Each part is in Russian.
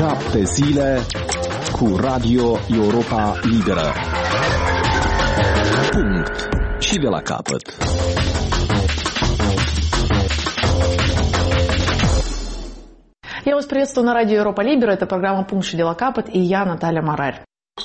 7 zile cu Radio Europa Liberă. Punct. Și de la capăt. Я вас приветствую на радио Европа Либера. Это программа «Пункт и дела капот» и я, Наталья Марарь.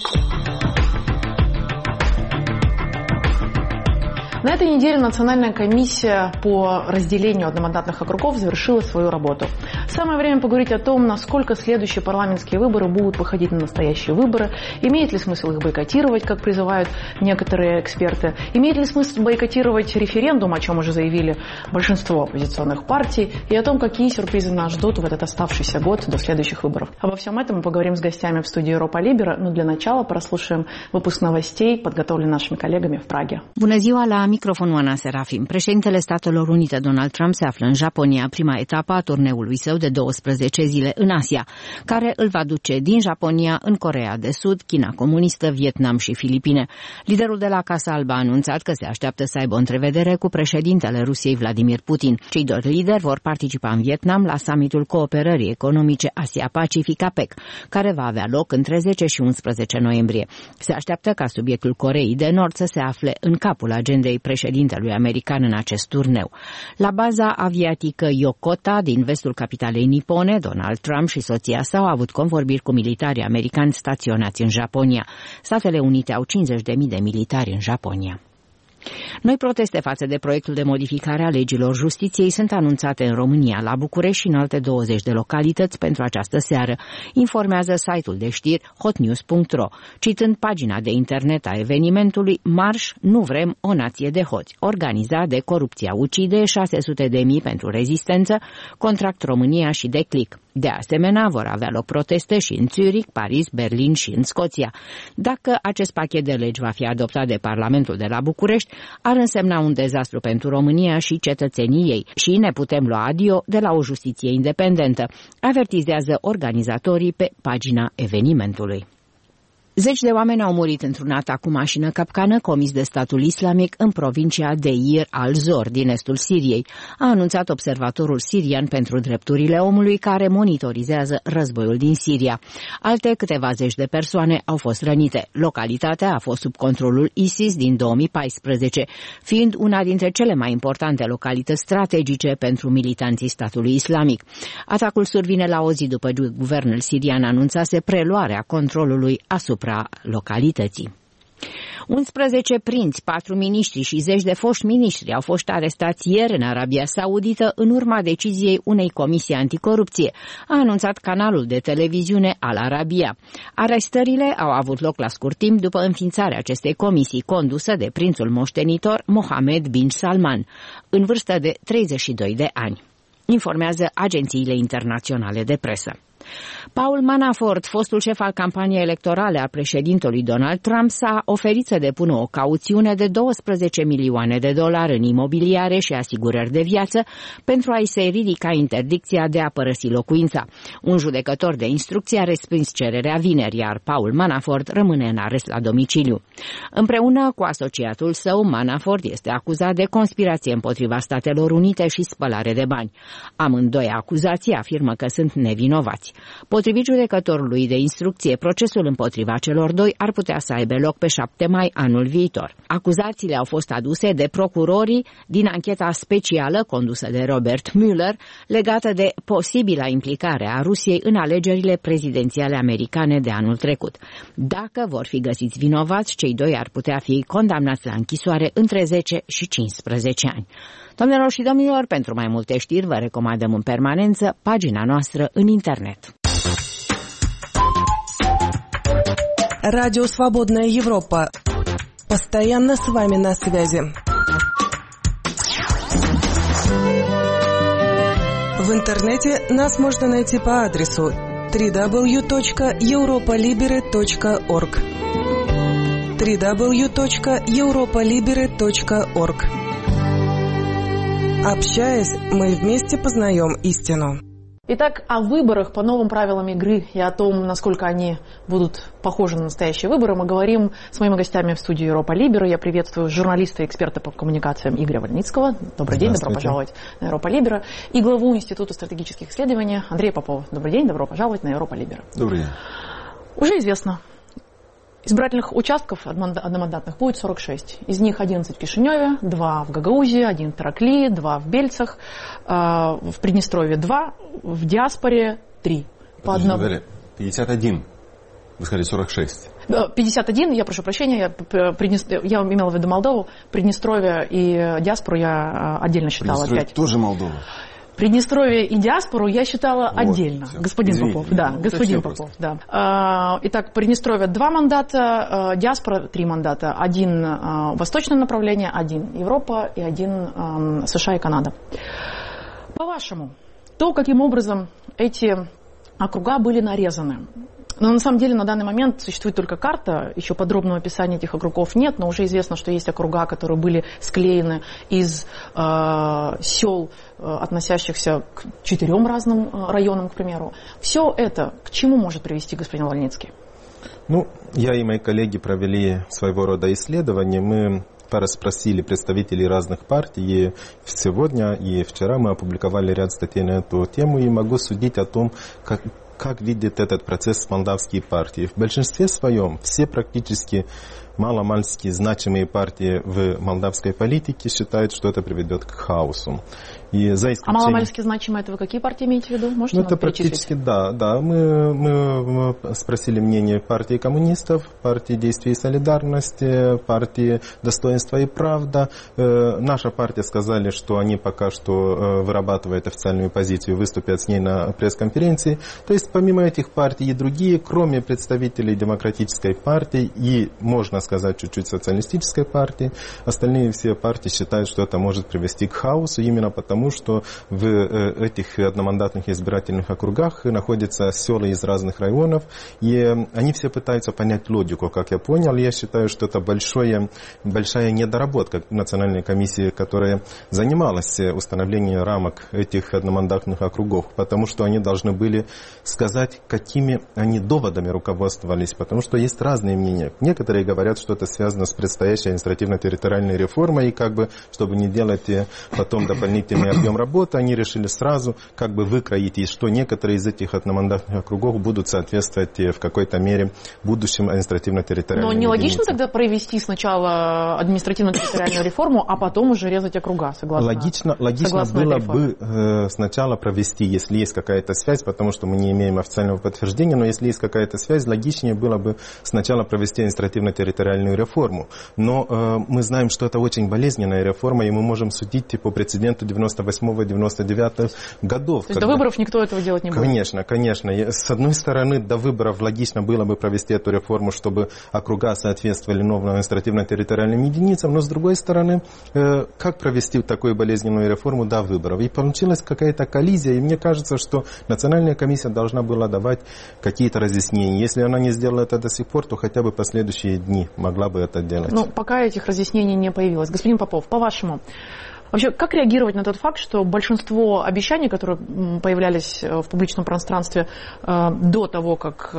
На этой неделе Национальная комиссия по разделению одномандатных округов завершила свою работу. Самое время поговорить о том, насколько следующие парламентские выборы будут походить на настоящие выборы, имеет ли смысл их бойкотировать, как призывают некоторые эксперты, имеет ли смысл бойкотировать референдум, о чем уже заявили большинство оппозиционных партий, и о том, какие сюрпризы нас ждут в этот оставшийся год до следующих выборов. Обо всем этом мы поговорим с гостями в studii Europa Liberă, но для начала прослушаем выпуск новостей, подготовленный нашими коллегами в Праге. Bună ziua, la microfonul Ana Serafim. Președintele Statelor Unite, Donald Trump, se află în Japonia, prima etapă a turneului său de 12 zile în Asia, care îl va duce din Japonia în Coreea de Sud, China comunistă, Vietnam și Filipine. Liderul de la Casa Albă a anunțat că se așteaptă să aibă o întrevedere cu președintele Rusiei, Vladimir Putin. Cei doi lideri vor participa în Vietnam la summitul Cooperării Economice Asia-Pacific APEC, care va avea loc între 10 și 11 noiembrie. Se așteaptă ca subiectul Coreei de Nord să se afle în capul agendei președintelui american în acest turneu. La baza aviatică Yokota din vestul capitalei nipone, Donald Trump și soția sa au avut convorbiri cu militarii americani staționați în Japonia. Statele Unite au 50.000 de militari în Japonia. Noi proteste față de proiectul de modificare a legilor justiției sunt anunțate în România, la București și în alte 20 de localități pentru această seară, informează site-ul de știri hotnews.ro, citând pagina de internet a evenimentului Marș Nu vrem o nație de hoți, organizat de Corupția ucide, 600.000 pentru rezistență, Contract România și Declic. De asemenea, vor avea loc proteste și în Zurich, Paris, Berlin și în Scoția. Dacă acest pachet de legi va fi adoptat de Parlamentul de la București, ar însemna un dezastru pentru România și cetățenii ei și ne putem lua adio de la o justiție independentă, avertizează organizatorii pe pagina evenimentului. Zeci de oameni au murit într-un atac cu mașină capcană comis de statul islamic în provincia Deir al-Zor din estul Siriei, a anunțat observatorul sirian pentru drepturile omului care monitorizează războiul din Siria. Alte câteva zeci de persoane au fost rănite. Localitatea a fost sub controlul ISIS din 2014, fiind una dintre cele mai importante localități strategice pentru militanții statului islamic. Atacul survine la o zi după ce guvernul sirian anunțase preluarea controlului asupra localității. 11 prinți, 4 miniștri și zeci de foști miniștri au fost arestați ieri în Arabia Saudită în urma deciziei unei comisii anticorupție, a anunțat canalul de televiziune Al Arabia. Arestările au avut loc la scurt timp după înființarea acestei comisii, condusă de prințul moștenitor Mohammed bin Salman, în vârstă de 32 de ani, informează agențiile internaționale de presă. Paul Manafort, fostul șef al campaniei electorale a președintelui Donald Trump, s-a oferit să depună o cauțiune de $12 milioane în imobiliare și asigurări de viață pentru a-i se ridica interdicția de a părăsi locuința. Un judecător de instrucție a respins cererea vineri, iar Paul Manafort rămâne în arest la domiciliu. Împreună cu asociatul său, Manafort este acuzat de conspirație împotriva Statelor Unite și spălare de bani. Amândoi acuzații afirmă că sunt nevinovați. Potrivit judecătorului de instrucție, procesul împotriva celor doi ar putea să aibă loc pe 7 mai anul viitor. Acuzațiile au fost aduse de procurorii din ancheta specială condusă de Robert Mueller, legată de posibila implicare a Rusiei în alegerile prezidențiale americane de anul trecut. Dacă vor fi găsiți vinovați, cei doi ar putea fi condamnați la închisoare între 10 și 15 ani. Doamnelor și domnilor, pentru mai multe știri vă recomandăm în permanență pagina noastră în internet. Радио «Свободная Европа». Постоянно с вами на связи. В интернете нас можно найти по адресу www.europolibere.org www.europolibere.org. Общаясь, мы вместе познаем истину. Итак, о выборах по новым правилам игры и о том, насколько они будут похожи на настоящие выборы, мы говорим с моими гостями в студии Европа Либера. Я приветствую журналиста и эксперта по коммуникациям Игоря Вольницкого. Добрый день, добро пожаловать на Европа Либера. И главу Института стратегических исследований Андрея Попова. Добрый день, добро пожаловать на Европа Либера. Добрый день. Уже известно, избирательных участков одномандатных будет 46. Из них 11 в Кишиневе, 2 в Гагаузии, 1 в Таракли, 2 в Бельцах, в Приднестровье 2, в диаспоре 3. По одному. 51. Вы сказали 46. 51, я прошу прощения, я имела в виду Молдову, Приднестровье и диаспору я отдельно считала. Приднестровье тоже Молдова. Приднестровье и диаспору я считала отдельно. Все. Господин Извините, Попов, да, господин Попов, да. Итак, Приднестровье 2 мандата, диаспора 3 мандата. 1 восточное направление, 1 Европа и 1 США и Канада. По-вашему, то, каким образом эти округа были нарезаны. Но на самом деле на данный момент существует только карта, еще подробного описания этих округов нет, но уже известно, что есть округа, которые были склеены из сел, относящихся к 4 разным районам, к примеру. Все это к чему может привести господин Вольницкий? Ну, я и мои коллеги провели своего рода исследование. Мы расспросили представителей разных партий, и сегодня и вчера мы опубликовали ряд статей на эту тему, и могу судить о том, как видит этот процесс молдавские партии. В большинстве своем все практически маломальски значимые партии в молдавской политике считают, что это приведет к хаосу. И за исключением... А маломальски значимые это вы какие партии имеете в виду? Можете это практически да. Мы спросили мнение партии коммунистов, партии Действия и Солидарности, партии Достоинства и Правда. Наша партия сказали, что они пока что вырабатывают официальную позицию, выступят с ней на пресс-конференции. То есть помимо этих партий и другие, кроме представителей Демократической партии и, можно сказать, чуть-чуть социалистической партии, остальные все партии считают, что это может привести к хаосу, именно потому, что в этих одномандатных избирательных округах находятся села из разных районов, и они все пытаются понять логику, как я понял. Я считаю, что это большая недоработка Национальной комиссии, которая занималась установлением рамок этих одномандатных округов, потому что они должны были сказать, какими они доводами руководствовались, потому что есть разные мнения. Некоторые говорят, что это связано с предстоящей административно-территориальной реформой, и чтобы не делать потом дополнительный объем работы, они решили сразу выкроить, и что некоторые из этих одномандатных округов будут соответствовать в какой-то мере будущим административно-территориальным. Но не логично тогда провести сначала административно-территориальную реформу, а потом уже резать округа, согласно Логично было бы сначала провести, если есть какая-то связь, потому что мы не имеем официального подтверждения, но если есть какая-то связь, логичнее было бы сначала провести административно-территориальную реформу. Но мы знаем, что это очень болезненная реформа, и мы можем судить по прецеденту 98-99 годов. То есть до выборов никто этого делать не будет? Конечно. С одной стороны, до выборов логично было бы провести эту реформу, чтобы округа соответствовали новым административно-территориальным единицам, но с другой стороны, как провести такую болезненную реформу до выборов? И получилась какая-то коллизия, и мне кажется, что Национальная комиссия должна была давать какие-то разъяснения. Если она не сделала это до сих пор, то хотя бы последующие дни могла бы это делать. Но пока этих разъяснений не появилось. Господин Попов, по-вашему, вообще, как реагировать на тот факт, что большинство обещаний, которые появлялись в публичном пространстве до того, как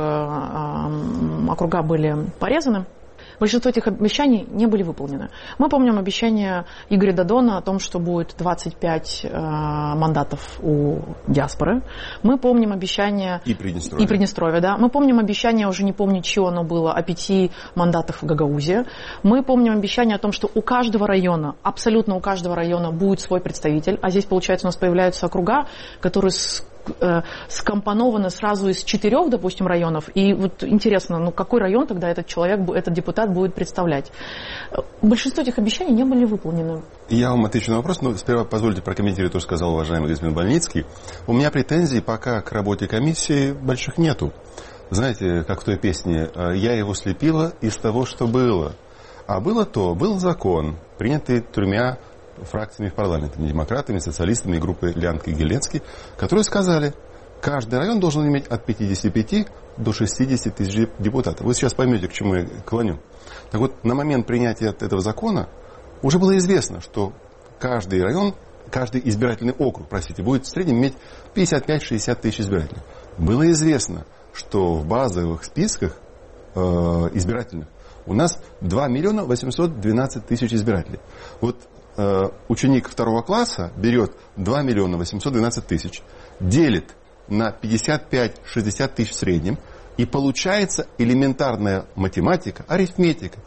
округа были порезаны, большинство этих обещаний не были выполнены. Мы помним обещание Игоря Додона о том, что будет 25 мандатов у диаспоры. Мы помним обещание... И Приднестровья, да. Мы помним обещание, уже не помню, чье оно было, о 5 мандатах в Гагаузии. Мы помним обещание о том, что у каждого района, абсолютно у каждого района будет свой представитель. А здесь, получается, у нас появляются округа, которые скомпонованы сразу из 4, допустим, районов. И вот интересно, какой район тогда этот человек, этот депутат будет представлять? Большинство этих обещаний не были выполнены. Я вам отвечу на вопрос, но сперва позвольте прокомментировать то, что сказал уважаемый господин Вольницкий. У меня претензий пока к работе комиссии больших нету. Знаете, как в той песне, я его слепила из того, что было. А был закон, принятый 3 фракциями в парламенте, демократами, социалистами и группой Лянки-Геленский, которые сказали, каждый район должен иметь от 55 до 60 тысяч депутатов. Вы сейчас поймете, к чему я клоню. Так вот, на момент принятия этого закона уже было известно, что каждый район каждый избирательный округ, будет в среднем иметь 55-60 тысяч избирателей. Было известно, что в базовых списках избирательных у нас 2 миллиона 812 тысяч избирателей. Вот ученик 2 класса берет 2 миллиона 812 тысяч, делит на 55-60 тысяч в среднем, и получается элементарная математика, арифметика.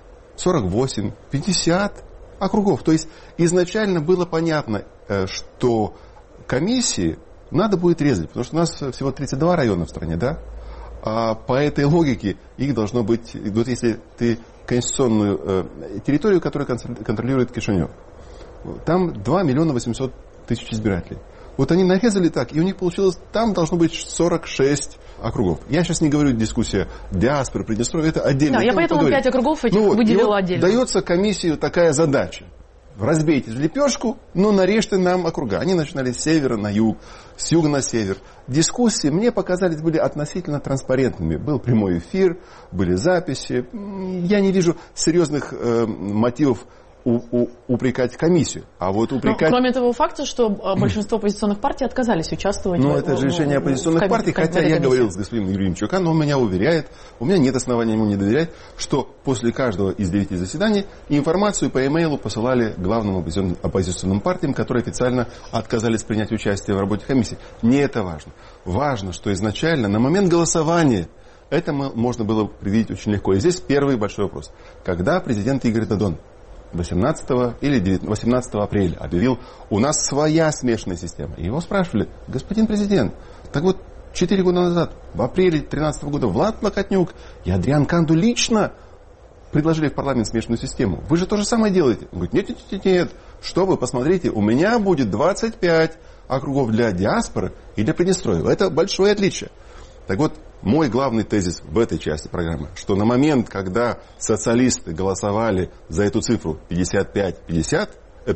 48, 50 округов. То есть изначально было понятно, что комиссии надо будет резать, потому что у нас всего 32 района в стране, да? А по этой логике их должно быть, вот если ты конституционную территорию, которую контролирует Кишинев, там 2 миллиона 800 тысяч избирателей. Вот они нарезали так, и у них получилось, там должно быть 46 округов. Я сейчас не говорю дискуссия диаспоры, Приднестровья, это отдельно. Да, я поэтому 5 округов этих выделила отдельно. Дается комиссию такая задача. Разбейте лепешку, но нарежьте нам округа. Они начинали с севера на юг, с юга на север. Дискуссии мне показались были относительно транспарентными. Был прямой эфир, были записи. Я не вижу серьезных мотивов упрекать комиссию. А вот упрекать... Кроме того факта, что большинство оппозиционных партий отказались участвовать это же решение оппозиционных партий, хотя я говорил с господином Юрием Чуканом, он меня уверяет, у меня нет оснований ему не доверять, что после каждого из 9 заседаний информацию по e-mail посылали главным оппозиционным партиям, которые официально отказались принять участие в работе комиссии. Не это важно. Важно, что изначально на момент голосования это можно было предвидеть очень легко. И здесь первый большой вопрос. Когда президент Игорь Додон 18 апреля объявил, у нас своя смешанная система. И его спрашивали, господин президент, так вот 4 года назад, в апреле 2013 года, Влад Плакатнюк и Адриан Канду лично предложили в парламент смешанную систему. Вы же то же самое делаете. Он говорит, нет, что вы, посмотрите, у меня будет 25 округов для диаспоры и для Приднестровья. Это большое отличие. Так вот, мой главный тезис в этой части программы, что на момент, когда социалисты голосовали за эту цифру 55-60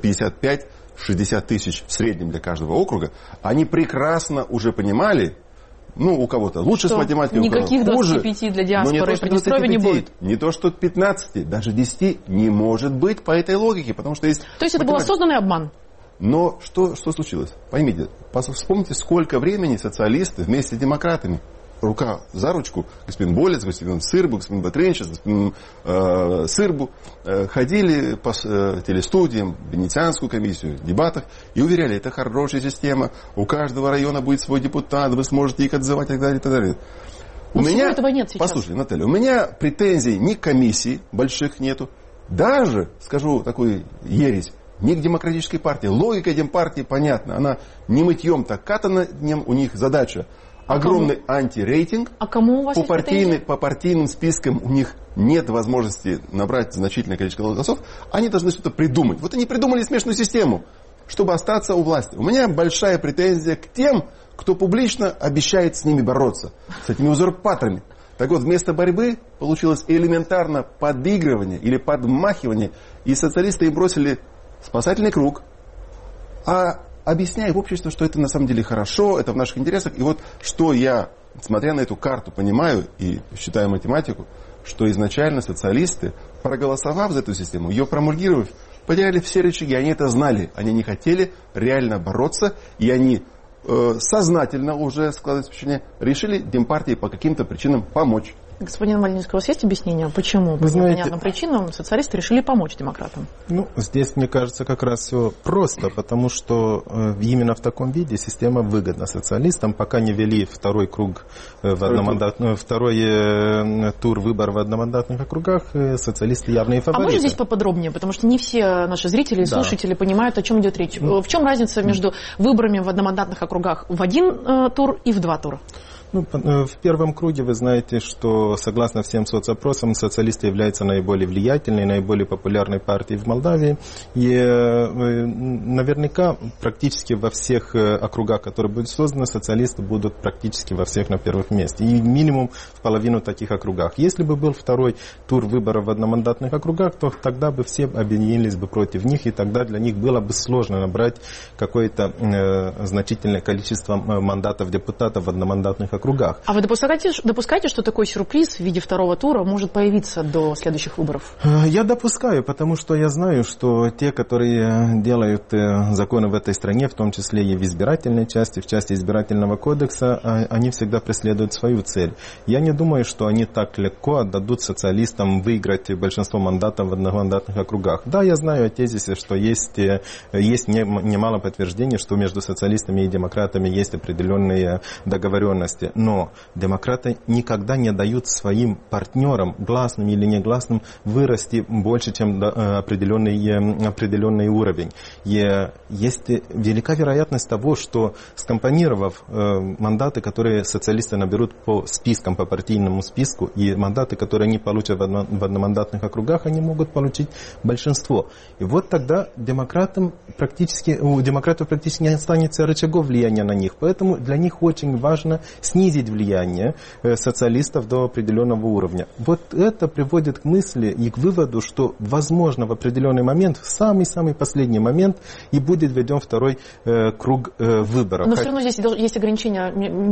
тысяч в среднем для каждого округа, они прекрасно уже понимали, у кого-то лучше что с математикой, никаких у кого-то хуже, 25 для диаспоры и Приднестровья не будет. Не то, что 15, даже 10 не может быть по этой логике, потому что есть... То есть это был осознанный обман? Но что случилось? Поймите, вспомните, сколько времени социалисты вместе с демократами, рука за ручку, господин Болец, господин Сырбу, господин Батренчес, господин Сырбу, ходили по телестудиям, Венецианскую комиссию, дебатах, и уверяли, это хорошая система, у каждого района будет свой депутат, вы сможете их отзывать, и так далее, и так далее. У меня этого нет сейчас. Послушай, Наталья, у меня претензий ни к комиссии больших нету, даже, скажу такую ересь, ни к демократической партии. Логика демпартии понятна, она не мытьем, так катана, у них задача. Огромный антирейтинг. А кому у вас по партийным спискам у них нет возможности набрать значительное количество голосов. Они должны что-то придумать. Вот они придумали смешанную систему, чтобы остаться у власти. У меня большая претензия к тем, кто публично обещает с ними бороться. С этими узурпаторами. Так вот, вместо борьбы получилось элементарно подыгрывание или подмахивание. И социалисты им бросили спасательный круг. Объясняя в обществе, что это на самом деле хорошо, это в наших интересах. И вот что я, смотря на эту карту, понимаю и считаю математику, что изначально социалисты, проголосовав за эту систему, ее промульгировав, потеряли все рычаги. Они это знали. Они не хотели реально бороться. И они сознательно уже, складывается впечатление, решили демпартии по каким-то причинам помочь. Господин Мальницкий, у вас есть объяснение, почему по непонятным причинам социалисты решили помочь демократам? Здесь, мне кажется, как раз все просто, потому что именно в таком виде система выгодна социалистам. Пока не ввели второй тур выборов в одномандатных округах, социалисты явные фавориты. А можно здесь поподробнее, потому что не все наши зрители и слушатели понимают, о чем идет речь. В чем разница между выборами в одномандатных округах в один тур и в 2 тура? В первом круге вы знаете, что согласно всем соцопросам социалисты являются наиболее влиятельной, наиболее популярной партией в Молдавии. И наверняка практически во всех округах, которые будут созданы, социалисты будут практически во всех на первых месте. И минимум в половину таких округах. Если бы был второй тур выборов в одномандатных округах, то тогда бы все объединились бы против них, и тогда для них было бы сложно набрать какое-то значительное количество мандатов депутатов в одномандатных округах. округах. А вы допускаете, что такой сюрприз в виде второго тура может появиться до следующих выборов? Я допускаю, потому что я знаю, что те, которые делают законы в этой стране, в том числе и в избирательной части, в части избирательного кодекса, они всегда преследуют свою цель. Я не думаю, что они так легко отдадут социалистам выиграть большинство мандатов в одномандатных округах. Да, я знаю о тезисе, что есть немало подтверждений, что между социалистами и демократами есть определенные договоренности. Но демократы никогда не дают своим партнерам, гласным или негласным, вырасти больше, чем определенный уровень. И есть велика вероятность того, что скомпонировав мандаты, которые социалисты наберут по спискам, по партийному списку, и мандаты, которые они получат в одномандатных округах, они могут получить большинство. И вот тогда у демократов практически не останется рычагов влияния на них. Поэтому для них очень важно снизить влияние социалистов до определенного уровня. Вот это приводит к мысли и к выводу, что, возможно, в определенный момент, в самый-самый последний момент, и будет введен второй круг выборов. Но все равно здесь есть ограничения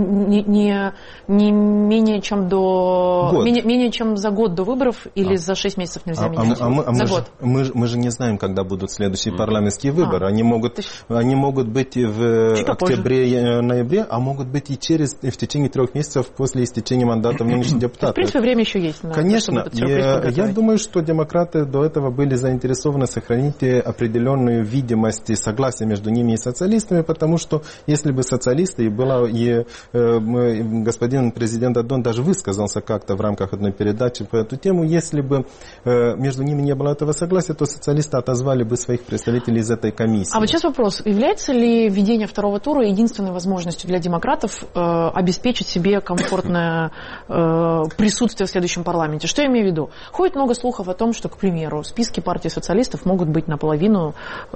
не менее чем менее чем за год до выборов или за 6 месяцев нельзя менять? За год. Мы же не знаем, когда будут следующие парламентские выборы. Они могут быть в октябре-ноябре, а могут быть и в течение 3 месяцев после истечения мандата нынешних депутатов. В принципе, время еще есть. Конечно. Я думаю, что демократы до этого были заинтересованы сохранить определенную видимость и согласие между ними и социалистами, потому что если бы социалисты, и господин президент Дадон даже высказался как-то в рамках одной передачи по эту тему, если бы между ними не было этого согласия, то социалисты отозвали бы своих представителей из этой комиссии. А вот сейчас вопрос. Является ли введение второго тура единственной возможностью для демократов обеспечить себе комфортное присутствие в следующем парламенте? Что я имею в виду? Ходит много слухов о том, что, к примеру, списки партии социалистов могут быть наполовину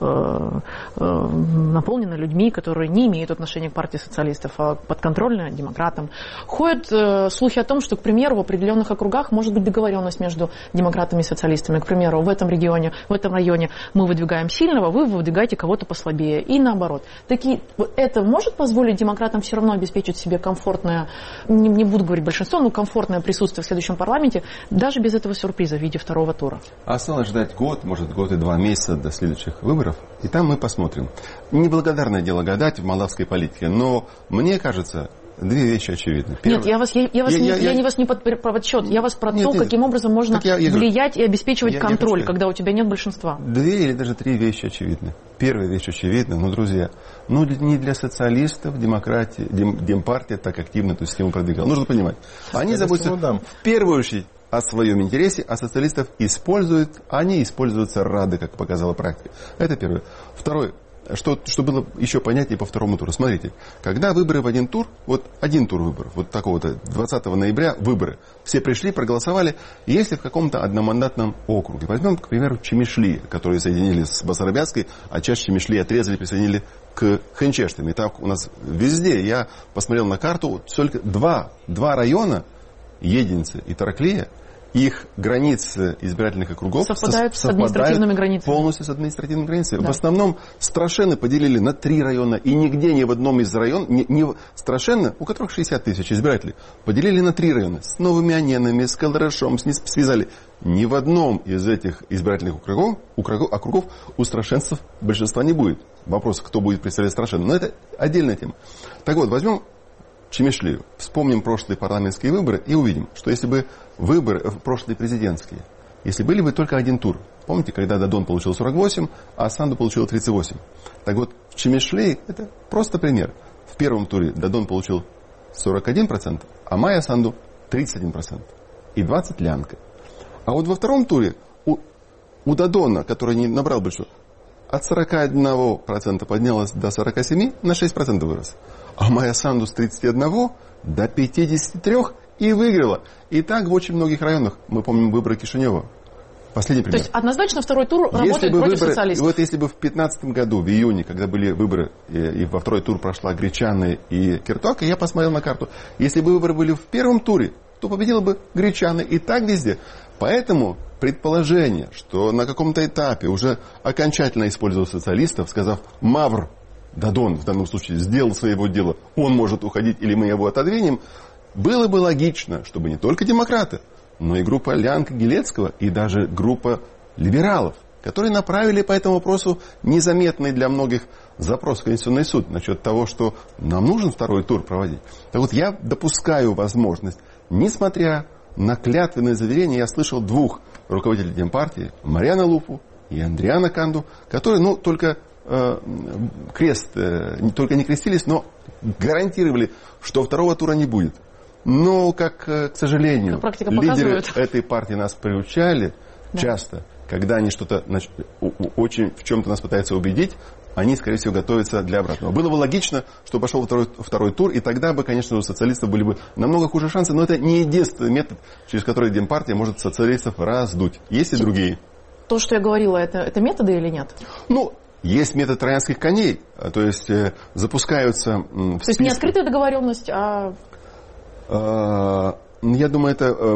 наполнены людьми, которые не имеют отношения к партии социалистов, а подконтрольны демократам. Ходят слухи о том, что, к примеру, в определенных округах может быть договоренность между демократами и социалистами. К примеру, в этом районе мы выдвигаем сильного, вы выдвигаете кого-то послабее. И наоборот. Это может позволить демократам все равно обеспечить себе комфортное, не буду говорить большинство, но комфортное присутствие в следующем парламенте, даже без этого сюрприза в виде второго тура? Осталось ждать год, может год и 2 месяца до следующих выборов, и там мы посмотрим. Неблагодарное дело гадать в молдавской политике, но мне кажется, 2 вещи очевидны. Нет, я вас не под подсчет, я вас про то, каким образом можно влиять и обеспечивать контроль, когда у тебя нет большинства. 2 или даже 3 вещи очевидны. Первая вещь очевидна, друзья, не для социалистов Демпартия так активно эту систему продвигала. Нужно понимать, они заботятся в первую очередь о своем интересе, а социалистов они используются рады, как показала практика. Это первое. Второе. Что было еще понятнее по второму туру. Смотрите, когда выборы в один тур выборов, вот такого-то 20 ноября выборы, все пришли, проголосовали, если в каком-то одномандатном округе, возьмем, к примеру, Чемишли, которые соединили с Басарабяцкой, а часть Чемишли отрезали, присоединили к Хенчештам. И так у нас везде, я посмотрел на карту, только два района, Единцы и Тараклия, их границы избирательных округов совпадают с административными границами. Полностью с административными границами. Да. В основном Страшенны поделили на 3 района, и нигде ни в одном из районов, Страшенны, у которых 60 тысяч избирателей, поделили на 3 района. С Новыми Аненами, с Калдарашом, связали. Ни в одном из этих избирательных округов у страшенцев большинства не будет. Вопрос, кто будет представлять Страшенны. Но это отдельная тема. Так вот, возьмем Чемишлию. Вспомним прошлые парламентские выборы и увидим, что если бы выборы, прошлые президентские, если были бы только один тур. Помните, когда Дадон получил 48, а Санду получил 38. Так вот, в Чемишлии это просто пример. В первом туре Дадон получил 41%, а Майя Санду 31%. И 20 лянка. А вот во втором туре у Дадона, который не набрал большую, от 41% поднялась до 47%, на 6% вырос. А Майя Санду с 31 до 53 и выиграла. И так в очень многих районах. Мы помним выборы Кишинева. Последний пример. То есть однозначно второй тур работает против социалистов. Вот если бы в 2015 году, в июне, когда были выборы, и во второй тур прошла Гречаны и Киртока, я посмотрел на карту. Если бы выборы были в первом туре, то победила бы Гречаны и так везде. Поэтому предположение, что на каком-то этапе уже окончательно использовал социалистов, сказав «Мавр, Дадон в данном случае сделал своего дела, он может уходить или мы его отодвинем, было бы логично, чтобы не только демократы, но и группа Лянка-Гилецкого и даже группа либералов, которые направили по этому вопросу незаметный для многих запрос в Конституционный суд насчет того, что нам нужен второй тур проводить. Так вот, я допускаю возможность, несмотря на клятвенное заверение, я слышал двух руководителей Демпартии, Марьяна Лупу и Андриана Канду, которые, только только не крестились, но гарантировали, что второго тура не будет. Но, к сожалению, лидеры этой партии нас приучали часто, когда они что-то очень в чем-то нас пытаются убедить, они, скорее всего, готовятся для обратного. Было бы логично, что пошел второй тур, и тогда бы, конечно, у социалистов были бы намного хуже шансы, но это не единственный метод, через который Демпартия может социалистов раздуть. Есть и другие. То, что я говорила, это методы или нет? Есть метод троянских коней, то есть запускаются... То есть не открытая договоренность, а... Я думаю,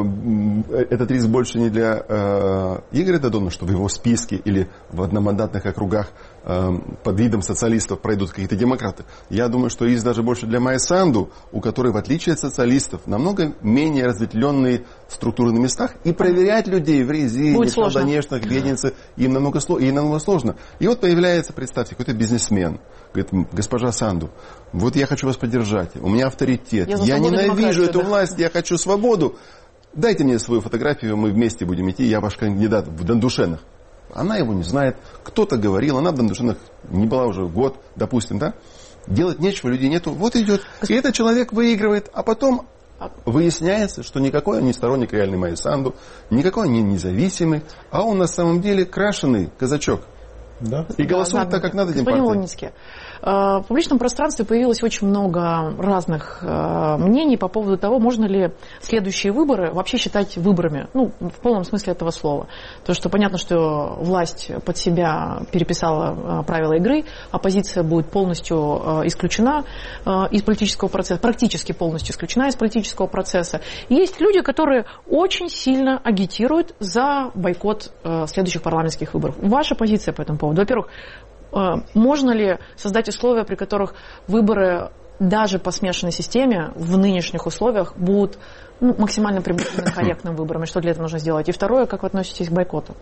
этот риск больше не для Игоря Дадона, что в его списке или в одномандатных округах под видом социалистов пройдут какие-то демократы. Я думаю, что риск даже больше для Майи Санду, у которой, в отличие от социалистов, намного менее разветвленные структуры на местах. И проверять людей в резине, в Колдонешных, в Гединце им намного сложно. И вот появляется, представьте, какой-то бизнесмен. Говорит: госпожа Санду, вот я хочу вас поддержать, у меня авторитет, я ненавижу эту власть, я хочу свободу. Дайте мне свою фотографию, мы вместе будем идти, я ваш кандидат в Дондушенах. Она его не знает, кто-то говорил, она в Дондушенах не была уже год, допустим, да? Делать нечего, людей нету, вот идет. И этот человек выигрывает, а потом выясняется, что никакой он не сторонник реальной Майи Санду, никакой он не независимый, а он на самом деле крашеный казачок. Да? И голосует так, как надо Демпартии. В публичном пространстве появилось очень много разных мнений по поводу того, можно ли следующие выборы вообще считать выборами, в полном смысле этого слова. Потому что понятно, что власть под себя переписала правила игры, оппозиция будет полностью исключена из политического процесса, практически полностью исключена из политического процесса. И есть люди, которые очень сильно агитируют за бойкот следующих парламентских выборов. Ваша позиция по этому поводу? Во-первых, можно ли создать условия, при которых выборы даже по смешанной системе в нынешних условиях будут максимально приближены к корректным выборам? И что для этого нужно сделать? И второе, как вы относитесь к бойкоту?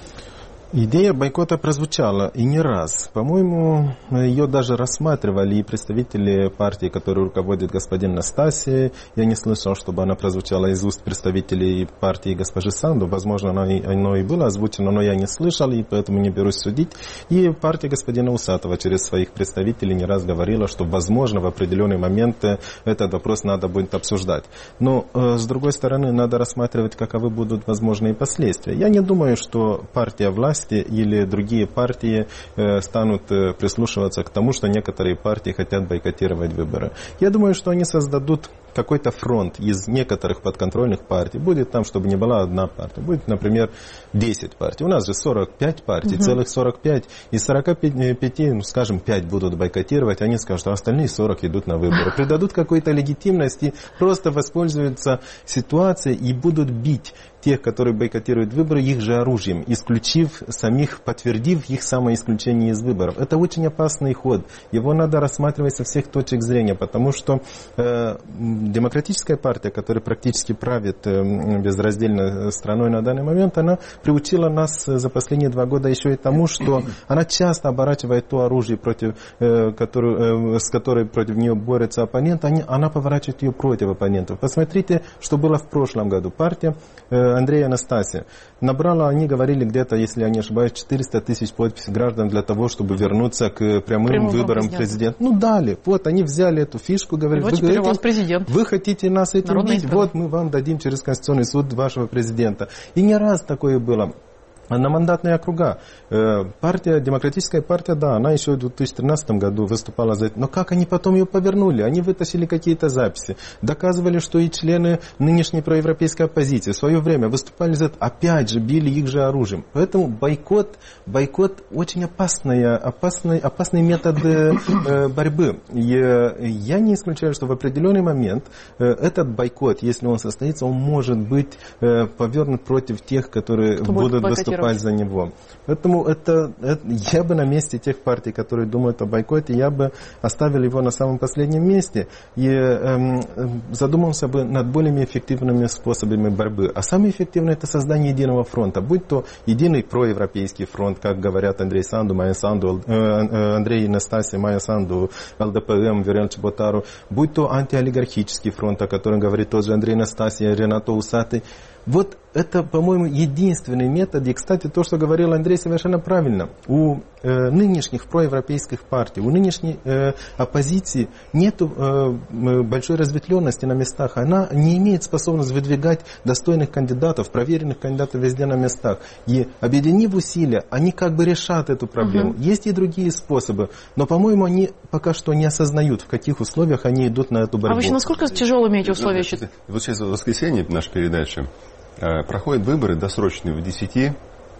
Идея бойкота прозвучала и не раз. По-моему, ее даже рассматривали и представители партии, которой руководит господин Настасья. Я не слышал, чтобы она прозвучала из уст представителей партии госпожи Санду. Возможно, оно и было озвучено, но я не слышал, и поэтому не берусь судить. И партия господина Усатова через своих представителей не раз говорила, что, возможно, в определенный момент этот вопрос надо будет обсуждать. Но, с другой стороны, надо рассматривать, каковы будут возможные последствия. Я не думаю, что партия власти или другие партии станут прислушиваться к тому, что некоторые партии хотят бойкотировать выборы. Я думаю, что они создадут какой-то фронт из некоторых подконтрольных партий. Будет там, чтобы не была одна партия. Будет, например, 10 партий. У нас же 45 партий, целых 45. Из 45, скажем, 5 будут бойкотировать. Они скажут, что остальные 40 идут на выборы. Придадут какой-то легитимности, просто воспользуются ситуацией и будут бить тех, которые бойкотируют выборы, их же оружием, исключив самих, подтвердив их самоисключение из выборов. Это очень опасный ход. Его надо рассматривать со всех точек зрения, потому что демократическая партия, которая практически правит безраздельно страной на данный момент, она приучила нас за последние 2 года еще и тому, что она часто оборачивает то оружие, с которой против нее борется оппонент, она поворачивает ее против оппонентов. Посмотрите, что было в прошлом году. Партия Андрея Настасья набрала, они говорили где-то, если я не ошибаюсь, 400 тысяч подписей граждан для того, чтобы вернуться к прямым выборам президента. Дали. Вот, они взяли эту фишку, говорят, вы хотите нас этим убить, вот мы вам дадим через Конституционный суд вашего президента. И не раз такое было. Одномандатные округа. Демократическая партия, да, она еще в 2013 году выступала за это. Но как они потом ее повернули? Они вытащили какие-то записи. Доказывали, что и члены нынешней проевропейской оппозиции в свое время выступали за это. Опять же, били их же оружием. Поэтому бойкот очень опасный метод борьбы. Я не исключаю, что в определенный момент этот бойкот, если он состоится, он может быть повернут против тех, которые будут выступать выступать за него. Поэтому я бы на месте тех партий, которые думают о бойкоте, я бы оставил его на самом последнем месте и задумался бы над более эффективными способами борьбы. А самое эффективное — это создание единого фронта, будь то единый проевропейский фронт, как говорят Андрей Санду, Майя Санду, Андрей Настасья, Майя Санду, ЛДПМ, Верен Чеботару, будь то антиолигархический фронт, о котором говорит тот же Андрей Настасья, Ренато Усатый. Вот это, по-моему, единственный метод. И, кстати, то, что говорил Андрей, совершенно правильно. У нынешних проевропейских партий, у нынешней оппозиции нет большой разветвленности на местах. Она не имеет способности выдвигать достойных кандидатов, проверенных кандидатов везде на местах. И, объединив усилия, они как бы решат эту проблему. Есть и другие способы. Но, по-моему, они пока что не осознают, в каких условиях они идут на эту борьбу. А вообще, насколько тяжелыми эти условия? Вот сейчас в воскресенье наша передача. Проходят выборы досрочные в 10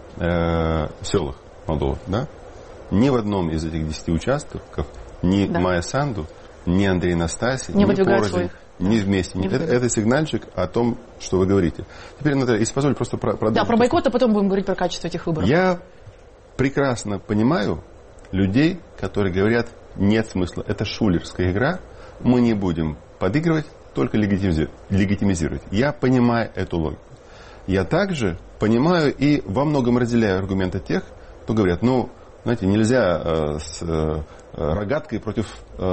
селах Молдовы. Да? Ни в одном из этих 10 участков ни Майя Санду, ни Андрей Настасья, ни Породин, ни вместе. Это сигнальчик о том, что вы говорите. Теперь, Наталья, если позволите, просто продолжить. Да, про бойкот, а потом будем говорить про качество этих выборов. Я прекрасно понимаю людей, которые говорят, нет смысла, это шулерская игра, мы не будем подыгрывать, только легитимизировать. Я понимаю эту логику. Я также понимаю и во многом разделяю аргументы тех, кто говорят, знаете, нельзя с рогаткой против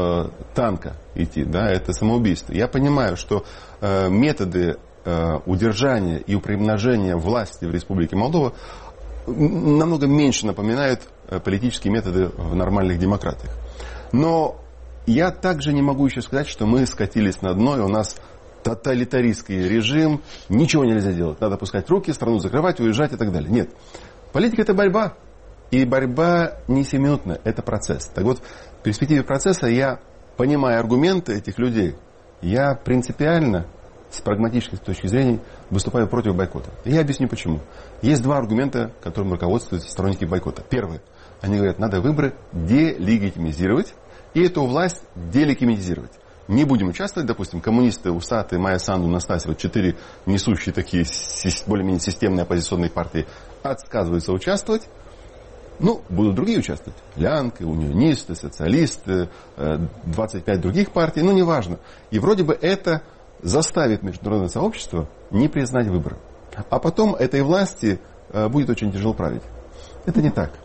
танка идти, да, это самоубийство. Я понимаю, что методы удержания и примножения власти в Республике Молдова намного меньше напоминают политические методы в нормальных демократиях. Но я также не могу еще сказать, что мы скатились на дно, и у нас тоталитаристский режим, ничего нельзя делать. Надо опускать руки, страну закрывать, уезжать и так далее. Нет. Политика — это борьба. И борьба не сиюминутная, это процесс. Так вот, в перспективе процесса я, понимая аргументы этих людей, я принципиально, с прагматической точки зрения, выступаю против бойкота. И я объясню почему. Есть два аргумента, которым руководствуются сторонники бойкота. Первый. Они говорят, надо выборы делегитимизировать, и эту власть делегитимизировать. Не будем участвовать, допустим, коммунисты, Усатый, Майя Санду, Настасья, вот 4 несущие такие более-менее системные оппозиционные партии отказываются участвовать. Будут другие участвовать. Лянка, унионисты, социалисты, 25 других партий, неважно. И вроде бы это заставит международное сообщество не признать выборы. А потом этой власти будет очень тяжело править. Это не так.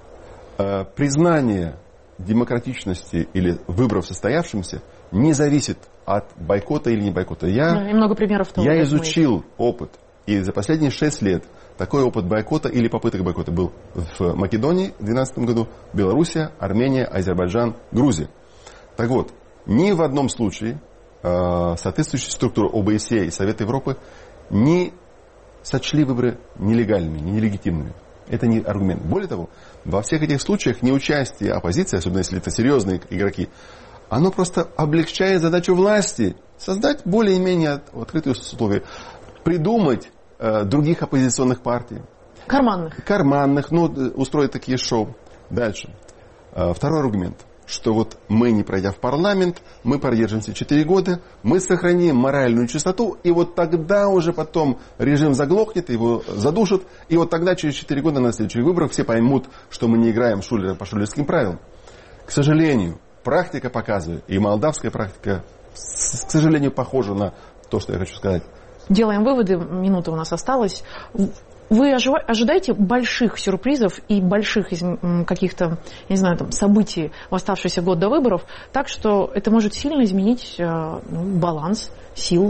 Признание демократичности или выборов состоявшимся не зависит от бойкота или не бойкота. И много примеров того. Я изучил опыт. И за последние 6 лет такой опыт бойкота или попыток бойкота был в Македонии в 2012 году, Белоруссия, Армения, Азербайджан, Грузия. Так вот, ни в одном случае соответствующие структуры ОБСЕ и Совета Европы не сочли выборы нелегальными, нелегитимными. Это не аргумент. Более того, во всех этих случаях неучастие оппозиции, особенно если это серьезные игроки, оно просто облегчает задачу власти создать более-менее открытые условия, придумать других оппозиционных партий. Карманных, устроить такие шоу. Дальше. Второй аргумент, что вот мы, не пройдя в парламент, мы продержимся 4 года, мы сохраним моральную чистоту, и вот тогда уже потом режим заглохнет, его задушат, и вот тогда через 4 года на следующих выборах все поймут, что мы не играем шулера по шулерским правилам. К сожалению, практика показывает, и молдавская практика, к сожалению, похожа на то, что я хочу сказать. Делаем выводы, минута у нас осталась. Вы ожидаете больших сюрпризов и больших каких-то, событий в оставшийся год до выборов, так что это может сильно изменить баланс сил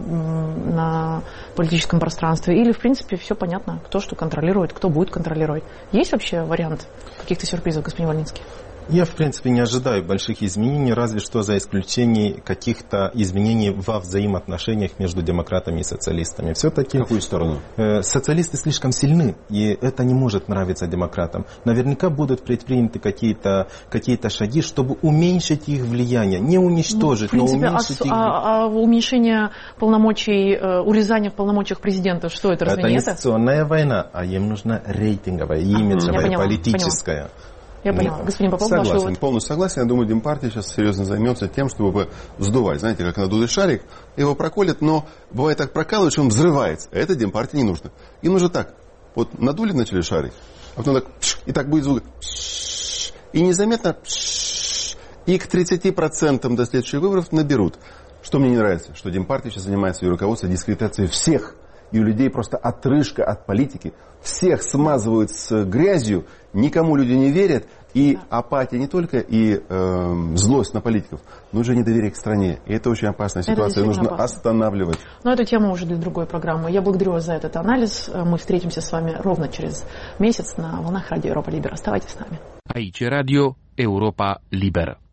на политическом пространстве? Или, в принципе, все понятно, кто что контролирует, кто будет контролировать? Есть вообще вариант каких-то сюрпризов, господин Вольницкий? Я, в принципе, не ожидаю больших изменений, разве что за исключением каких-то изменений во взаимоотношениях между демократами и социалистами. Все-таки в какую сторону? Социалисты слишком сильны, и это не может нравиться демократам. Наверняка будут предприняты какие-то шаги, чтобы уменьшить их влияние. Не уничтожить, но уменьшить их. А уменьшение полномочий, урезание в полномочиях президента, что это, разве не это? Это инвестиционная война, а им нужна рейтинговая, имиджевая, политическая. Я поняла. Господин Попов, согласен, полностью согласен. Я думаю, Демпартия сейчас серьезно займется тем, чтобы сдувать. Знаете, как надутый шарик, его проколят, но бывает так прокалывают, что он взрывается. Это Демпартии не нужно. Им нужно так. Вот надули, начали шарить, а потом так, и так будет звук. И незаметно, и к 30% до следующих выборов наберут. Что мне не нравится, что Демпартия сейчас занимается ее руководством дискредитацией всех. И у людей просто отрыжка от политики. Всех смазывают с грязью, никому люди не верят. И апатия не только, и злость на политиков, но уже недоверие к стране. И это очень опасная ситуация, нужно останавливать. Но эту тему уже для другой программы. Я благодарю вас за этот анализ. Мы встретимся с вами ровно через месяц на волнах Радио Европа Либера. Оставайтесь с нами. Aici Radio Europa Liberă.